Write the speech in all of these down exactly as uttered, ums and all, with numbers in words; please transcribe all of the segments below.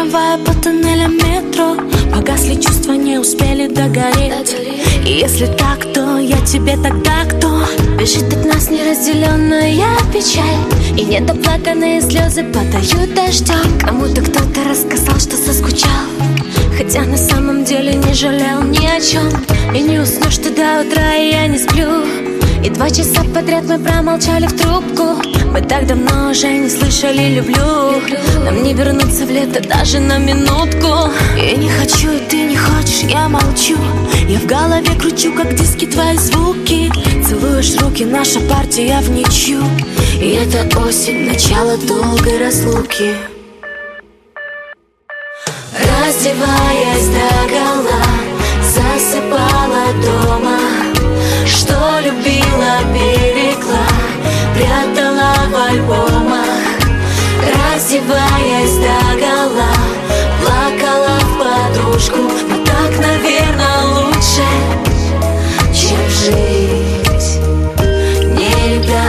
трамвая по тоннелям метро. Погасли чувства, не успели догореть. И если так, то я тебе тогда кто? Бежит от нас неразделенная печаль, и недоплаканные слезы падают дождем. Кому-то кто-то рассказал, что соскучал, хотя на самом деле не жалел ни о чем. И не уснешь ты до утра, и я не сплю. И два часа подряд мы промолчали в трубку. Мы так давно уже не слышали «люблю». Нам не вернуться в лето даже на минутку. Я не хочу, и ты не хочешь, я молчу. Я в голове кручу, как диски, твои звуки. Целуешь руки, наша партия в ничью. И это осень, начало долгой разлуки. Раздеваясь догола, засыпала дома. Что любила, берегла, прятала в альбомах. Раздеваясь догола, плакала в подушку. Но так, наверное, лучше, чем жить не любя.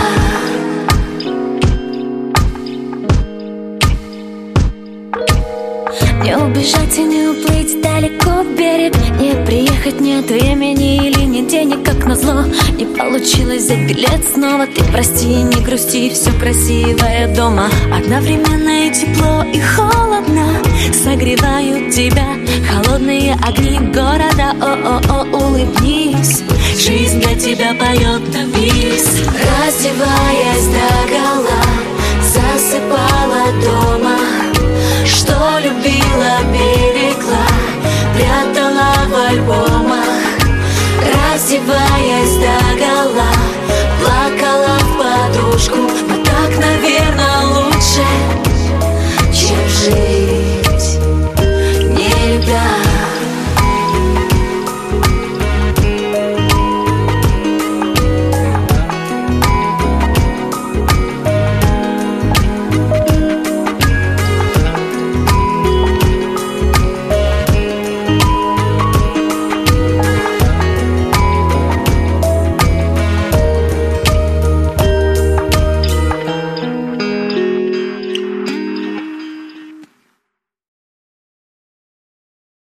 Не убежать и не уплыть далеко в берег, не приехать, нет времени или нет денег, как назло. Не получилось взять билет снова. Ты прости, не грусти, все красивое дома. Одновременно и тепло, и холодно согревают тебя холодные огни города. О-о-о, улыбнись, жизнь для тебя поет на бис. Раздеваясь догола, засыпала дома. Что любила, берегла, прятала в альбомах. Раздеваясь до